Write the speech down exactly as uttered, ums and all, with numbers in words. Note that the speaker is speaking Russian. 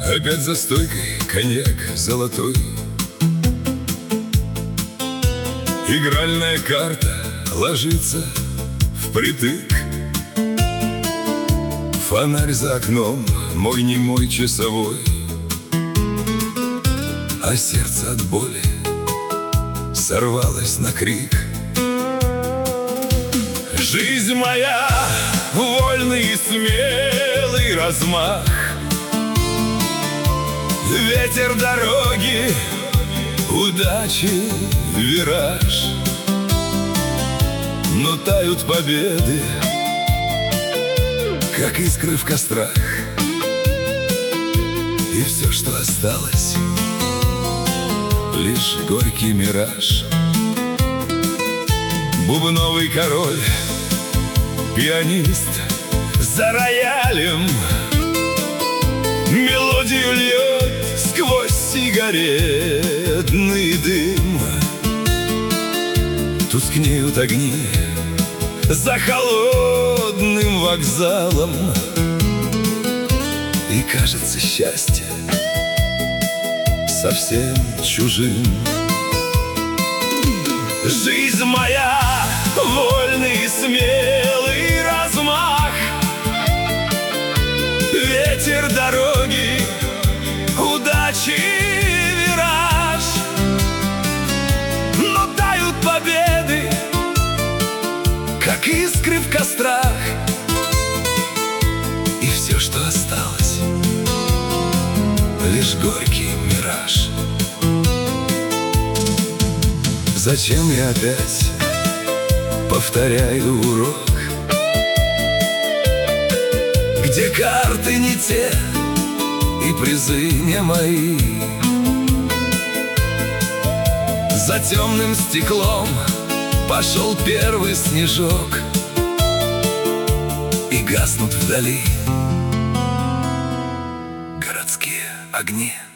Опять за стойкой коньяк золотой, игральная карта ложится впритык. Фонарь за окном, мой немой часовой, а сердце от боли сорвалось на крик. Жизнь моя, вольный и смелый размах, ветер дороги, удачи вираж. Но тают победы, как искры в кострах, и все, что осталось, лишь горький мираж. Бубновый король, пианист за роялем мелодию льет сквозь сигаретный дым. Тускнеют огни за холодным вокзалом, и кажется счастье совсем чужим. Жизнь моя, вольный и смелый размах, ветер дороги, удачи вираж. Но тают победы, как искры в кострах, и все, что осталось, лишь горький мираж. Зачем я опять повторяю урок, где карты не те и призы не мои? За темным стеклом пошел первый снежок, и гаснут вдали городские огни.